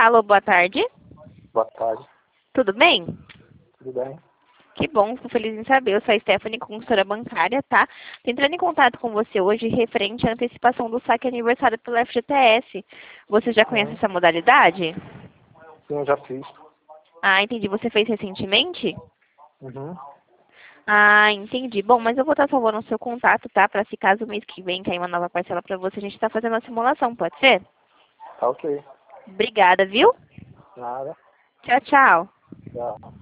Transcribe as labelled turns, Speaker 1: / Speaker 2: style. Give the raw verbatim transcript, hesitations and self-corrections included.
Speaker 1: Alô, boa tarde.
Speaker 2: Boa tarde.
Speaker 1: Tudo bem?
Speaker 2: Tudo bem?
Speaker 1: Que bom, fico feliz em saber. Eu sou a Stephanie, consultora bancária, tá? Tô entrando em contato com você hoje referente à antecipação do saque aniversário pelo F G T S. Você já conhece
Speaker 2: Sim,
Speaker 1: essa modalidade?
Speaker 2: sim, eu já fiz.
Speaker 1: Ah, entendi. Você fez recentemente?
Speaker 2: Uhum.
Speaker 1: Ah, entendi. Bom, mas eu vou estar salvando o seu contato, tá? Para se caso o mês que vem cair uma nova parcela para você, a gente tá fazendo a simulação, pode ser?
Speaker 2: Tá ok.
Speaker 1: Obrigada, viu?
Speaker 2: Nada.
Speaker 1: Tchau, tchau.
Speaker 2: Tchau.